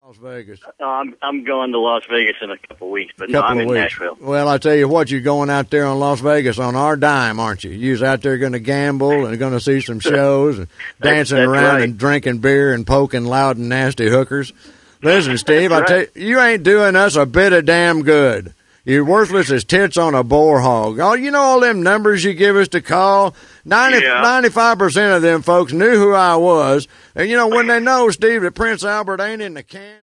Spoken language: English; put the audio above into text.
Las Vegas. I'm going to Las Vegas in a couple of weeks, but no, I'm in Nashville. Well, I tell you what, you're going out there on Las Vegas on our dime, aren't you? You're out there going to gamble and going to see some shows and dancing that's around right. and drinking beer and poking loud and nasty hookers. Listen, Steve, I tell you ain't doing us a bit of damn good. You're worthless as tits on a boar hog. Oh, you know all them numbers you give us to call? 95% of them folks knew who I was. And, when they know, Steve, that Prince Albert ain't in the can.